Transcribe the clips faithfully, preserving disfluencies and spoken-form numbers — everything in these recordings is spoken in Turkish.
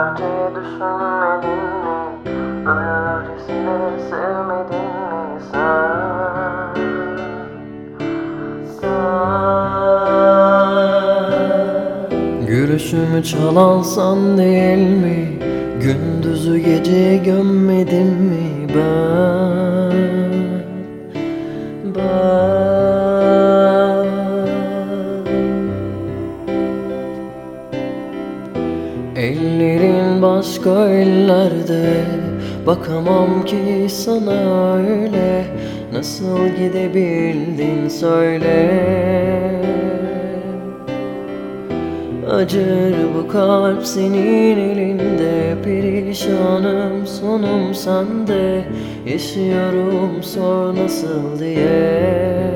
Gecelerce düşünmedin mi? Ölürcesine sevmedin mi sen? Sen Gülüşümü çalansan değil mi? Gündüzü gece gömmedim mi ben? Ben Ellerin başka ellerde, bakamam ki sana öyle. Nasıl gidebildin söyle. Acır bu kalp senin elinde, perişanım sonum sende. Yaşıyorum sor nasıl diye.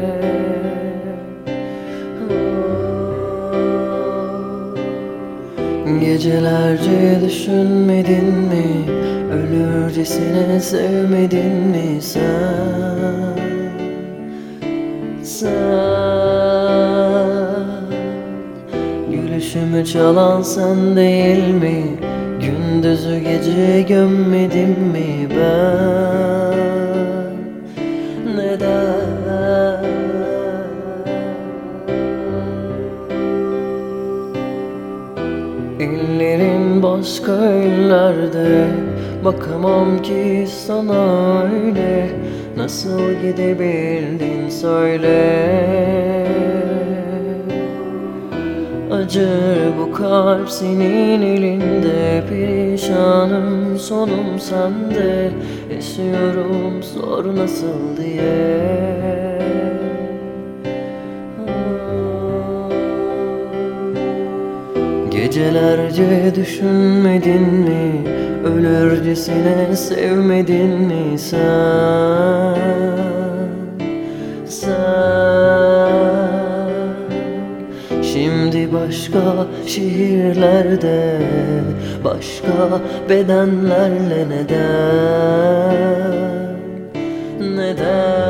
Gecelerce düşünmedin mi? Ölürcesine sevmedin mi sen? Sen Gülüşümü çalan sen değil mi? Gündüzü gece gömmedim mi ben? Neden? Ellerin başka ellerde, bakamam ki sana öyle. Nasıl gidebildin söyle. Acır bu kalp senin elinde, perişanım sonum sende. Yaşıyorum sor nasıl diye. Gecelerce düşünmedin mi? Ölürcesine sevmedin mi sen? Sen Şimdi başka şehirlerde, başka bedenlerle neden? Neden?